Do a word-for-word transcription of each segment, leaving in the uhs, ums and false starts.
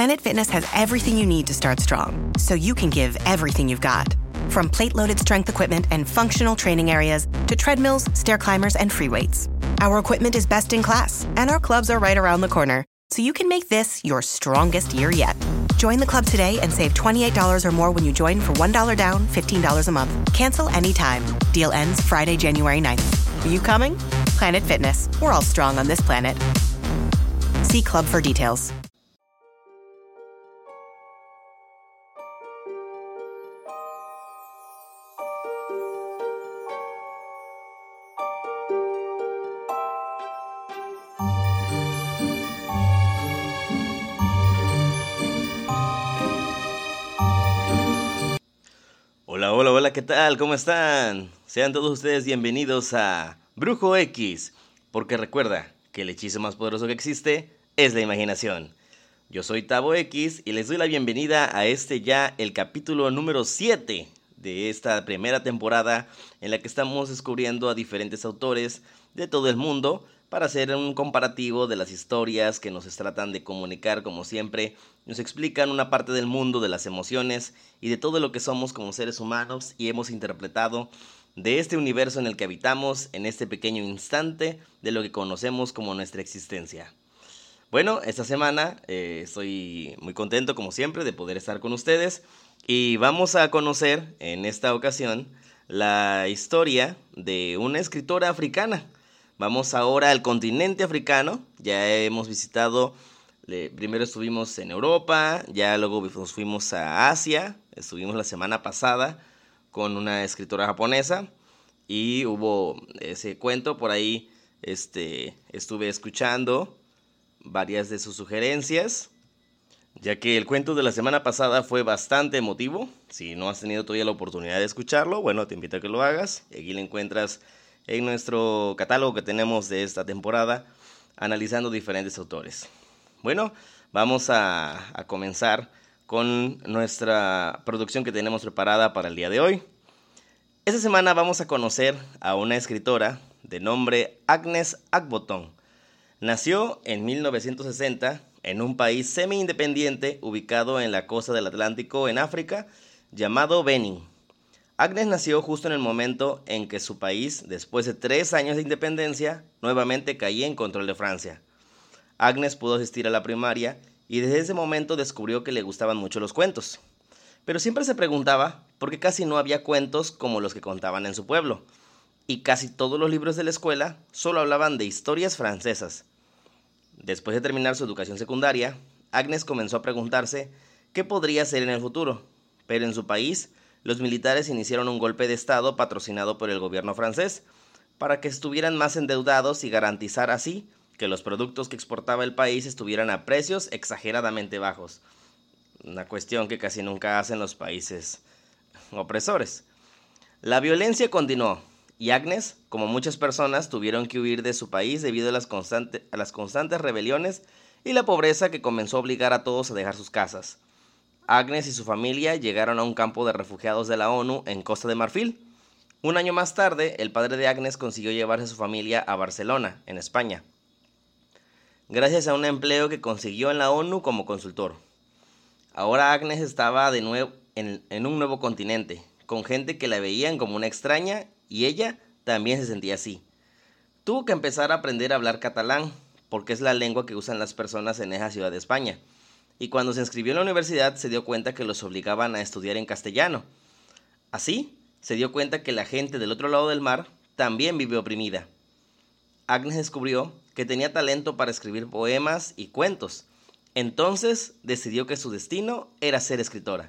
Planet Fitness has everything you need to start strong, so you can give everything you've got. From plate-loaded strength equipment and functional training areas to treadmills, stair climbers, and free weights. Our equipment is best in class, and our clubs are right around the corner, so you can make this your strongest year yet. Join the club today and save twenty-eight dollars or more when you join for one dollar down, fifteen dollars a month. Cancel anytime. Deal ends Friday, January ninth. Are you coming? Planet Fitness. We're all strong on this planet. See club for details. Hola, hola, hola, ¿qué tal? ¿Cómo están? Sean todos ustedes bienvenidos a Brujo X, porque recuerda que el hechizo más poderoso que existe es la imaginación. Yo soy Tavo X y les doy la bienvenida a este ya el capítulo número siete de esta primera temporada en la que estamos descubriendo a diferentes autores de todo el mundo para hacer un comparativo de las historias que nos tratan de comunicar, como siempre, nos explican una parte del mundo de las emociones y de todo lo que somos como seres humanos y hemos interpretado de este universo en el que habitamos en este pequeño instante de lo que conocemos como nuestra existencia. Bueno, esta semana eh, estoy muy contento como siempre de poder estar con ustedes y vamos a conocer en esta ocasión la historia de una escritora africana. Vamos ahora al continente africano. Ya hemos visitado, le, primero estuvimos en Europa, ya luego nos fuimos a Asia, estuvimos la semana pasada con una escritora japonesa y hubo ese cuento por ahí, este, estuve escuchando varias de sus sugerencias, ya que el cuento de la semana pasada fue bastante emotivo. Si no has tenido todavía la oportunidad de escucharlo, bueno, te invito a que lo hagas. Aquí lo encuentras en nuestro catálogo que tenemos de esta temporada, analizando diferentes autores. Bueno, vamos a, a comenzar con nuestra producción que tenemos preparada para el día de hoy. Esta semana vamos a conocer a una escritora de nombre Agnes Agboton. Nació en mil novecientos sesenta en un país semi-independiente ubicado en la costa del Atlántico en África, llamado Benín. Agnes nació justo en el momento en que su país, después de tres años de independencia, nuevamente caía en control de Francia. Agnes pudo asistir a la primaria y desde ese momento descubrió que le gustaban mucho los cuentos. Pero siempre se preguntaba por qué casi no había cuentos como los que contaban en su pueblo, y casi todos los libros de la escuela solo hablaban de historias francesas. Después de terminar su educación secundaria, Agnes comenzó a preguntarse qué podría hacer en el futuro, pero en su país los militares iniciaron un golpe de estado patrocinado por el gobierno francés para que estuvieran más endeudados y garantizar así que los productos que exportaba el país estuvieran a precios exageradamente bajos. Una cuestión que casi nunca hacen los países opresores. La violencia continuó y Agnes, como muchas personas, tuvieron que huir de su país debido a las, constante, a las constantes rebeliones y la pobreza que comenzó a obligar a todos a dejar sus casas. Agnes y su familia llegaron a un campo de refugiados de la ONU en Costa de Marfil. Un año más tarde, el padre de Agnes consiguió llevarse a su familia a Barcelona, en España, gracias a un empleo que consiguió en la ONU como consultor. Ahora Agnes estaba de nuevo en, en un nuevo continente, con gente que la veían como una extraña y ella también se sentía así. Tuvo que empezar a aprender a hablar catalán, porque es la lengua que usan las personas en esa ciudad de España. Y cuando se inscribió en la universidad se dio cuenta que los obligaban a estudiar en castellano. Así, se dio cuenta que la gente del otro lado del mar también vive oprimida. Agnes descubrió que tenía talento para escribir poemas y cuentos. Entonces decidió que su destino era ser escritora.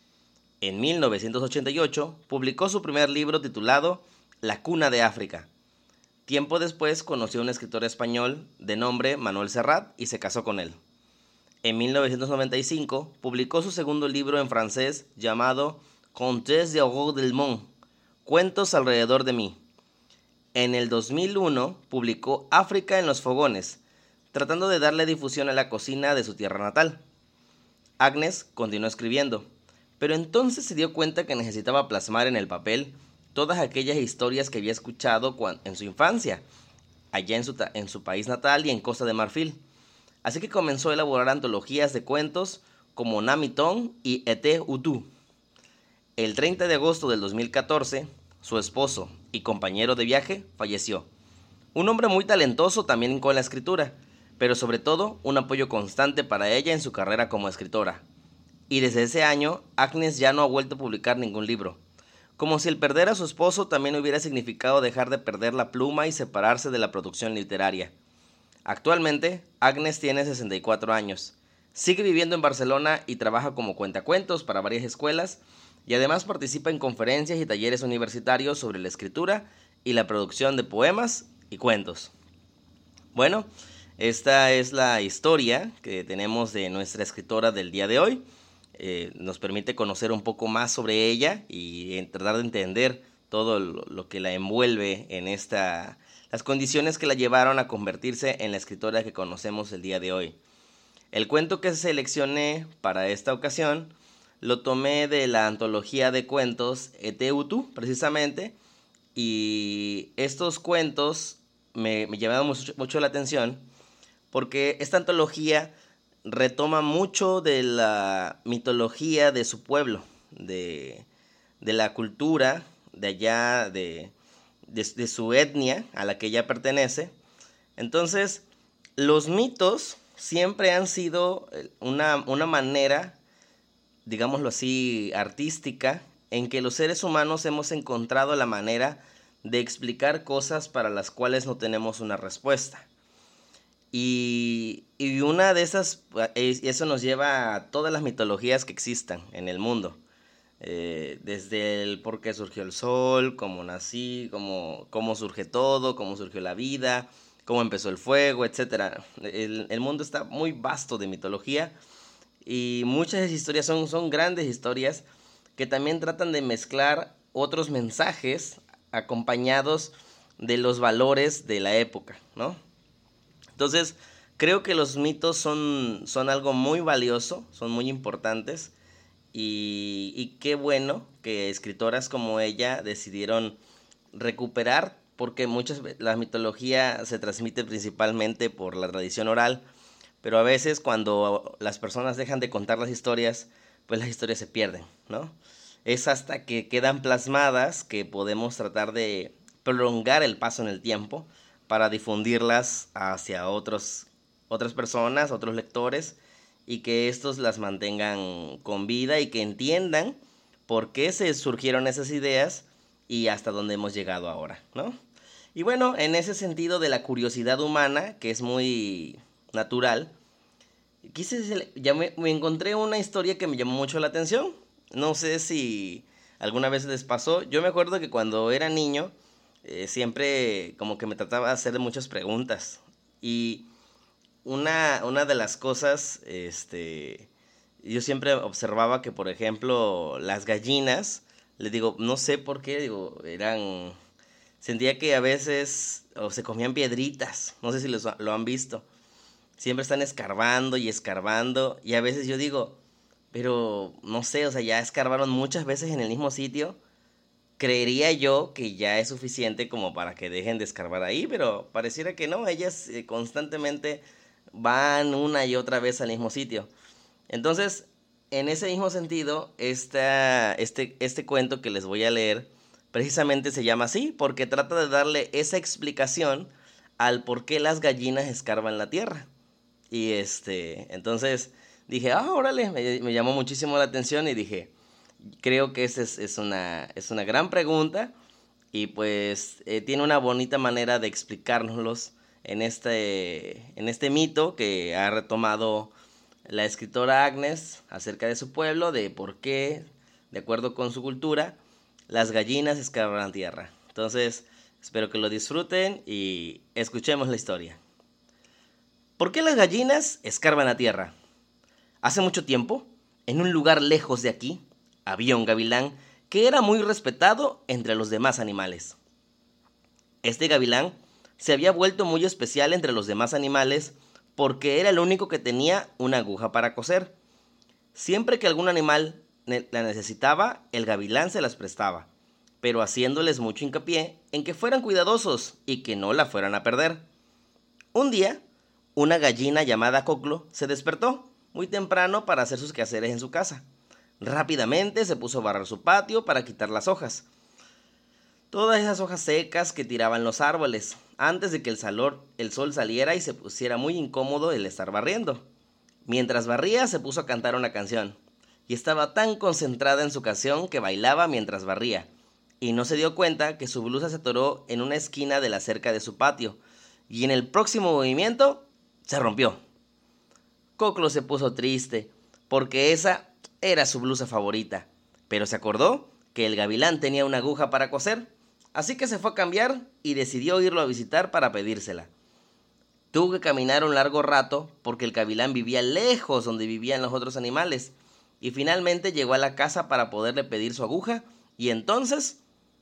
En mil novecientos ochenta y ocho publicó su primer libro titulado La cuna de África. Tiempo después conoció a un escritor español de nombre Manuel Serrat y se casó con él. En mil novecientos noventa y cinco publicó su segundo libro en francés llamado Contes d'Aurore del Monde, Cuentos alrededor de mí. En el dos mil uno publicó África en los fogones, tratando de darle difusión a la cocina de su tierra natal. Agnes continuó escribiendo, pero entonces se dio cuenta que necesitaba plasmar en el papel todas aquellas historias que había escuchado en su infancia, allá en su, en su país natal y en Costa de Marfil. así que comenzó a elaborar antologías de cuentos como Namitón y Ete Utu. El treinta de agosto del dos mil catorce, su esposo y compañero de viaje falleció. Un hombre muy talentoso también con la escritura, pero sobre todo un apoyo constante para ella en su carrera como escritora. Y desde ese año, Agnes ya no ha vuelto a publicar ningún libro. Como si el perder a su esposo también hubiera significado dejar de perder la pluma y separarse de la producción literaria. Actualmente, Agnes tiene sesenta y cuatro años. Sigue viviendo en Barcelona y trabaja como cuentacuentos para varias escuelas y además participa en conferencias y talleres universitarios sobre la escritura y la producción de poemas y cuentos. Bueno, esta es la historia que tenemos de nuestra escritora del día de hoy. Eh, nos permite conocer un poco más sobre ella y tratar de entender todo lo, lo que la envuelve en esta, las condiciones que la llevaron a convertirse en la escritora que conocemos el día de hoy. El cuento que seleccioné para esta ocasión lo tomé de la antología de cuentos Ete Utu, precisamente, y estos cuentos me, me llamaron mucho, mucho la atención porque esta antología retoma mucho de la mitología de su pueblo, de, de la cultura de allá, de, de, de su etnia a la que ella pertenece. Entonces, los mitos siempre han sido una, una manera, digámoslo así, artística, en que los seres humanos hemos encontrado la manera de explicar cosas para las cuales no tenemos una respuesta. Y, y una de esas, eso nos lleva a todas las mitologías que existan en el mundo. Eh, desde el por qué surgió el sol, cómo nací, cómo, cómo surge todo, cómo surgió la vida, cómo empezó el fuego, etcétera. El, el mundo está muy vasto de mitología y muchas de esas historias son, son grandes historias que también tratan de mezclar otros mensajes acompañados de los valores de la época, ¿no? Entonces, creo que los mitos son, son algo muy valioso, son muy importantes y, y qué bueno que escritoras como ella decidieron recuperar, porque muchas la mitología se transmite principalmente por la tradición oral, pero a veces cuando las personas dejan de contar las historias, pues las historias se pierden, ¿no? Es hasta que quedan plasmadas que podemos tratar de prolongar el paso en el tiempo para difundirlas hacia otros, otras personas, otros lectores, y que estos las mantengan con vida y que entiendan por qué se surgieron esas ideas y hasta dónde hemos llegado ahora, ¿no? Y bueno, en ese sentido de la curiosidad humana, que es muy natural, quise, ya me, me encontré una historia que me llamó mucho la atención. No sé si alguna vez les pasó. Yo me acuerdo que cuando era niño, eh, siempre como que me trataba de hacer muchas preguntas. Y una, una de las cosas, este, yo siempre observaba que, por ejemplo, las gallinas, les digo, no sé por qué, digo, eran... Sentía que a veces o se comían piedritas, no sé si los, lo han visto. Siempre están escarbando y escarbando y a veces yo digo, pero no sé, o sea, ya escarbaron muchas veces en el mismo sitio. Creería yo que ya es suficiente como para que dejen de escarbar ahí, pero pareciera que no, ellas eh, constantemente van una y otra vez al mismo sitio. Entonces, en ese mismo sentido, esta, este, este cuento que les voy a leer precisamente se llama así, porque trata de darle esa explicación al por qué las gallinas escarban la tierra. Y este, entonces dije, ah, órale, me, me llamó muchísimo la atención y dije, creo que esa es, es, una, es una gran pregunta y pues eh, tiene una bonita manera de explicárnoslos en este, en este mito que ha retomado la escritora Agnes acerca de su pueblo, de por qué, de acuerdo con su cultura, las gallinas escarban la tierra. Entonces, espero que lo disfruten y escuchemos la historia. ¿Por qué las gallinas escarban la tierra? Hace mucho tiempo, en un lugar lejos de aquí, había un gavilán que era muy respetado entre los demás animales. Este gavilán se había vuelto muy especial entre los demás animales porque era el único que tenía una aguja para coser. Siempre que algún animal la necesitaba, el gavilán se las prestaba, pero haciéndoles mucho hincapié en que fueran cuidadosos y que no la fueran a perder. Un día, una gallina llamada Coclo se despertó muy temprano para hacer sus quehaceres en su casa. Rápidamente se puso a barrer su patio para quitar las hojas. Todas esas hojas secas que tiraban los árboles, antes de que el, salor, el sol saliera y se pusiera muy incómodo el estar barriendo. Mientras barría se puso a cantar una canción, y estaba tan concentrada en su canción que bailaba mientras barría, y no se dio cuenta que su blusa se atoró en una esquina de la cerca de su patio, y en el próximo movimiento se rompió. Coclo se puso triste, porque esa era su blusa favorita, pero se acordó que el gavilán tenía una aguja para coser, así que se fue a cambiar y decidió irlo a visitar para pedírsela. Tuvo que caminar un largo rato porque el gavilán vivía lejos donde vivían los otros animales, y finalmente llegó a la casa para poderle pedir su aguja, y entonces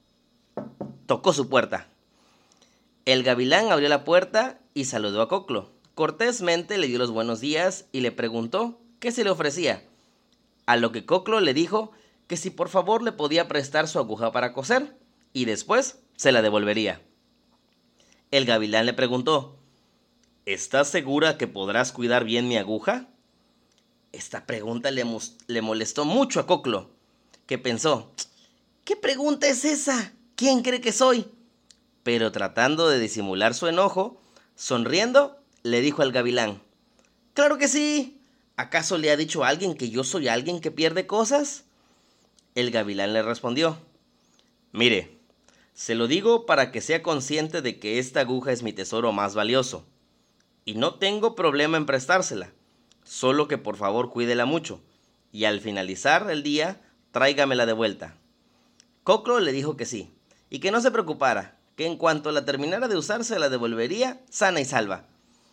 tocó su puerta. El gavilán abrió la puerta y saludó a Coclo. Cortésmente le dio los buenos días y le preguntó qué se le ofrecía, a lo que Coclo le dijo que si por favor le podía prestar su aguja para coser, y después se la devolvería. El gavilán le preguntó, ¿estás segura que podrás cuidar bien mi aguja? Esta pregunta le, le molestó mucho a Coclo, que pensó, ¿qué pregunta es esa? ¿Quién cree que soy? Pero tratando de disimular su enojo, sonriendo, le dijo al gavilán, ¡claro que sí! ¿Acaso le ha dicho a alguien que yo soy alguien que pierde cosas? El gavilán le respondió, mire, se lo digo para que sea consciente de que esta aguja es mi tesoro más valioso, y no tengo problema en prestársela, solo que por favor cuídela mucho, y al finalizar el día, tráigamela de vuelta. Coclo le dijo que sí, y que no se preocupara, que en cuanto la terminara de usar se la devolvería sana y salva.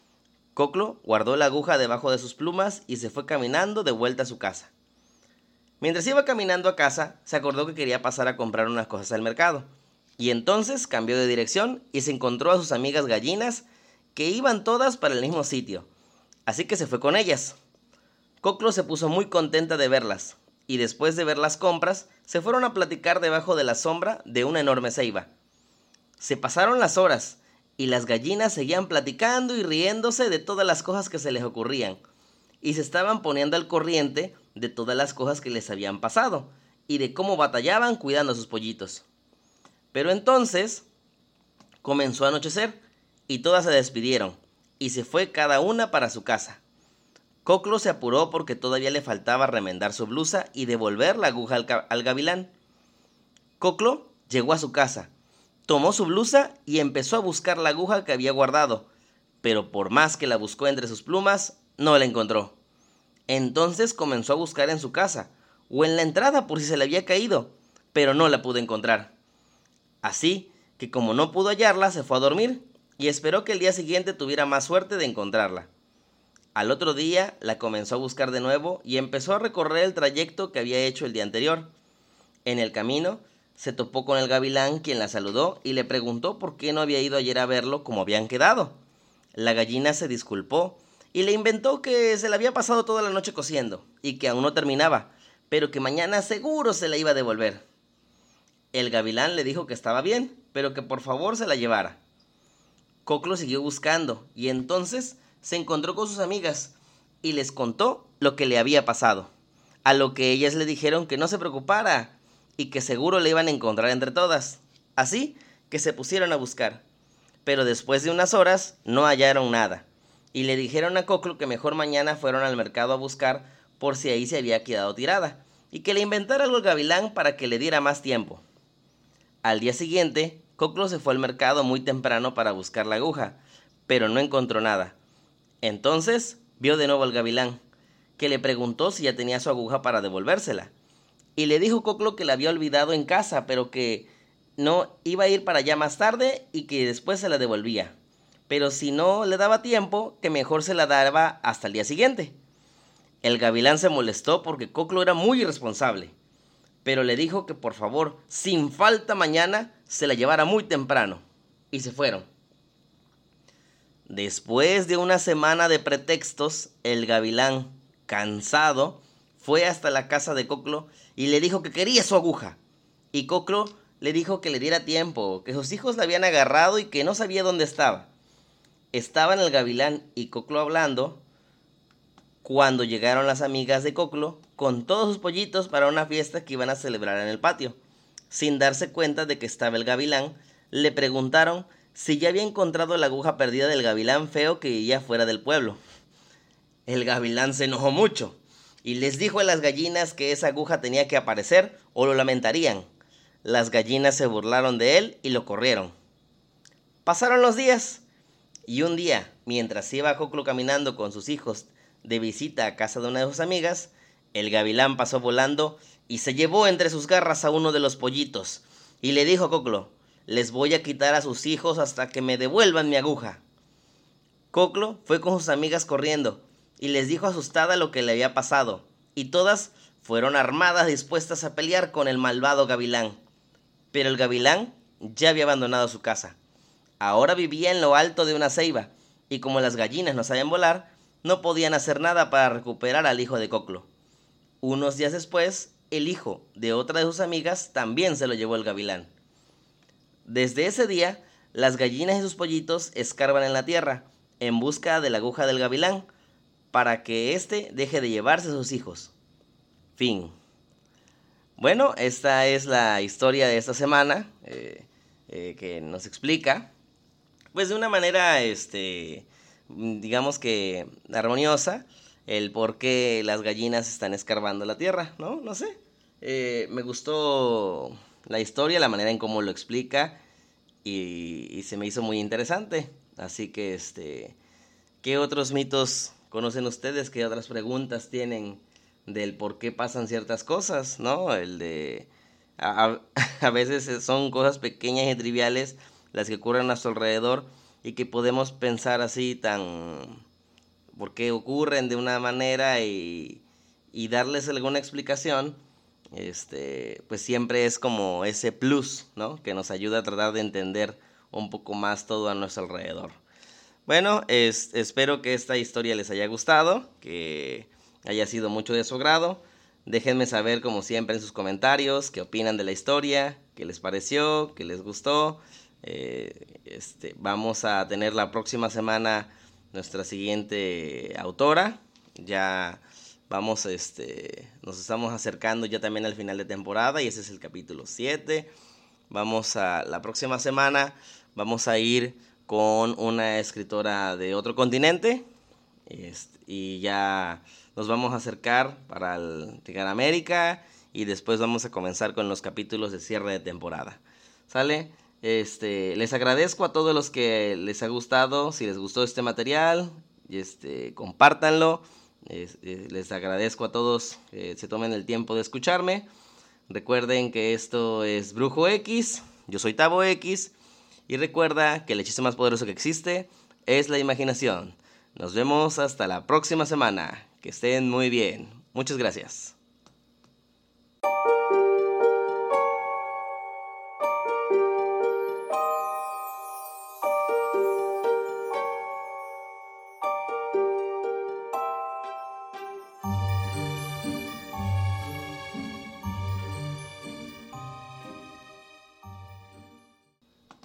Coclo guardó la aguja debajo de sus plumas y se fue caminando de vuelta a su casa. Mientras iba caminando a casa, se acordó que quería pasar a comprar unas cosas al mercado, y entonces cambió de dirección y se encontró a sus amigas gallinas, que iban todas para el mismo sitio, así que se fue con ellas. Coclo se puso muy contenta de verlas, y después de ver las compras, se fueron a platicar debajo de la sombra de una enorme ceiba. Se pasaron las horas, y las gallinas seguían platicando y riéndose de todas las cosas que se les ocurrían, y se estaban poniendo al corriente de todas las cosas que les habían pasado, y de cómo batallaban cuidando a sus pollitos. Pero entonces comenzó a anochecer, y todas se despidieron, y se fue cada una para su casa. Coclo se apuró porque todavía le faltaba remendar su blusa y devolver la aguja al, al gavilán. Coclo llegó a su casa, tomó su blusa y empezó a buscar la aguja que había guardado, pero por más que la buscó entre sus plumas, no la encontró. Entonces comenzó a buscar en su casa, o en la entrada por si se le había caído, pero no la pudo encontrar. Así que como no pudo hallarla, se fue a dormir y esperó que el día siguiente tuviera más suerte de encontrarla. Al otro día la comenzó a buscar de nuevo y empezó a recorrer el trayecto que había hecho el día anterior. En el camino se topó con el gavilán, quien la saludó y le preguntó por qué no había ido ayer a verlo como habían quedado. La gallina se disculpó y le inventó que se le había pasado toda la noche cosiendo y que aún no terminaba, pero que mañana seguro se la iba a devolver. El gavilán le dijo que estaba bien, pero que por favor se la llevara. Coclo siguió buscando y entonces se encontró con sus amigas y les contó lo que le había pasado, a lo que ellas le dijeron que no se preocupara y que seguro le iban a encontrar entre todas. Así que se pusieron a buscar, pero después de unas horas no hallaron nada y le dijeron a Coclo que mejor mañana fueron al mercado a buscar por si ahí se había quedado tirada y que le inventara algo al gavilán para que le diera más tiempo. Al día siguiente, Coclo se fue al mercado muy temprano para buscar la aguja, pero no encontró nada. Entonces vio de nuevo al gavilán, que le preguntó si ya tenía su aguja para devolvérsela, y le dijo Coclo que la había olvidado en casa, pero que no iba a ir para allá más tarde y que después se la devolvía, pero si no le daba tiempo, que mejor se la daba hasta el día siguiente. El gavilán se molestó porque Coclo era muy irresponsable, pero le dijo que por favor, sin falta mañana, se la llevara muy temprano, y se fueron. Después de una semana de pretextos, el gavilán, cansado, fue hasta la casa de Coclo y le dijo que quería su aguja. Y Coclo le dijo que le diera tiempo, que sus hijos la habían agarrado y que no sabía dónde estaba. Estaban el gavilán y Coclo hablando cuando llegaron las amigas de Coclo con todos sus pollitos para una fiesta que iban a celebrar en el patio. Sin darse cuenta de que estaba el gavilán, le preguntaron si ya había encontrado la aguja perdida del gavilán feo que vivía fuera del pueblo. El gavilán se enojó mucho y les dijo a las gallinas que esa aguja tenía que aparecer o lo lamentarían. Las gallinas se burlaron de él y lo corrieron. Pasaron los días y un día, mientras iba Coclo caminando con sus hijos de visita a casa de una de sus amigas, el gavilán pasó volando y se llevó entre sus garras a uno de los pollitos y le dijo a Coclo: les voy a quitar a sus hijos hasta que me devuelvan mi aguja. Coclo fue con sus amigas corriendo y les dijo asustada lo que le había pasado, y todas fueron armadas dispuestas a pelear con el malvado gavilán. Pero el gavilán ya había abandonado su casa. Ahora vivía en lo alto de una ceiba, y como las gallinas no sabían volar, no podían hacer nada para recuperar al hijo de Coclo. Unos días después, el hijo de otra de sus amigas también se lo llevó el gavilán. Desde ese día, las gallinas y sus pollitos escarban en la tierra en busca de la aguja del gavilán para que éste deje de llevarse a sus hijos. Fin. Bueno, esta es la historia de esta semana eh, eh, que nos explica, pues de una manera, este, digamos que armoniosa, el por qué las gallinas están escarbando la tierra, ¿no? No sé. Eh, me gustó la historia, la manera en cómo lo explica y, y se me hizo muy interesante. Así que, este, ¿qué otros mitos conocen ustedes? ¿Qué otras preguntas tienen del por qué pasan ciertas cosas, ¿no? El de... A, a veces son cosas pequeñas y triviales las que ocurren a nuestro alrededor y que podemos pensar así tan... por qué ocurren de una manera y, y darles alguna explicación, este, pues siempre es como ese plus, ¿no? Que nos ayuda a tratar de entender un poco más todo a nuestro alrededor. Bueno, es, espero que esta historia les haya gustado, que haya sido mucho de su agrado. Déjenme saber, como siempre, en sus comentarios qué opinan de la historia, qué les pareció, qué les gustó. Eh, este, vamos a tener la próxima semana nuestra siguiente autora. Ya vamos, este, nos estamos acercando ya también al final de temporada y ese es el capítulo siete. Vamos a la próxima semana, vamos a ir con una escritora de otro continente, este, y ya nos vamos a acercar para el, llegar a América y después vamos a comenzar con los capítulos de cierre de temporada. ¿Sale? Este, les agradezco a todos los que les ha gustado. Si les gustó este material, este, compártanlo. Es, es, les agradezco a todos que se tomen el tiempo de escucharme. Recuerden que esto es Brujo X. Yo soy Tavo X. Y recuerda que el hechizo más poderoso que existe es la imaginación. Nos vemos hasta la próxima semana. Que estén muy bien. Muchas gracias.